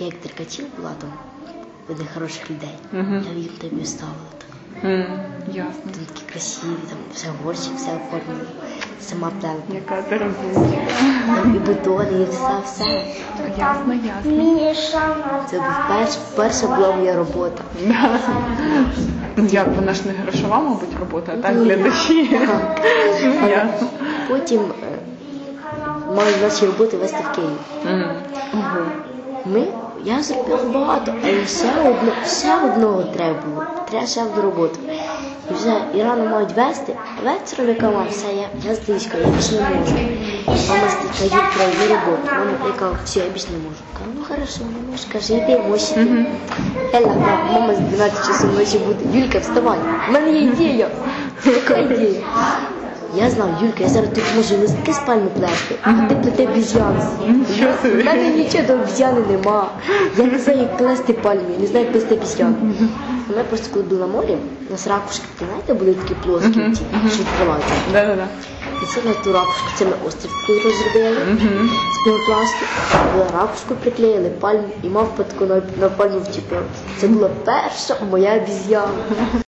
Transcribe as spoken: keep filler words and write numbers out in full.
я як Деркачів була там, видно хороших людей. Угу. Я їм тобі ставила так. Mm, ясно. Там такі красиві, там все горщик, все оформлено. Сама плела. Яка ти розумна. Там і бутони, і все, все. Ясно, ясно. Це був перш, перша була моя робота. Да. Ну як, вона ж не грошова, мабуть, робота, а так для душі. Ясно. Потім е, мали наші роботи вести в Київ. Mm. Ого. Ми, я зробила багато, але ще, одно, ще одного треба було. Треба ще одну роботу. І вже і рано мають вести, а вечором яка мама, все, я, я здаюсь, я більше не можу. Мама стає, про її роботу. Мама, я кажу, все, я більше не можу. Кажу, ну хорошо, не можеш, каже, йди, можеш йти. Мгм. Я лягла, мама з дванадцяти часов ночі буде, Юлька, вставай, в мене є ідея. Яка ідея? Я знаю, Юлька, я зараз тут можу листки з пальми плести, а ти плети обіз'яни. Нічого собі. У мене нічого до обіз'яни нема. Я не знаю, як плести пальми, я не знаю, як плести обіз'яни. Ми просто коли були на морі, у нас ракушки, знаєте, були такі плоскі, ті, що відкриваються. Да-да-да. І це на ту ракушку, це ми острів такий розробили з пінопласту, ракушку приклеїли, пальму і мавпа таку на, на пальму вчепила. Це була перша моя обіз'яна.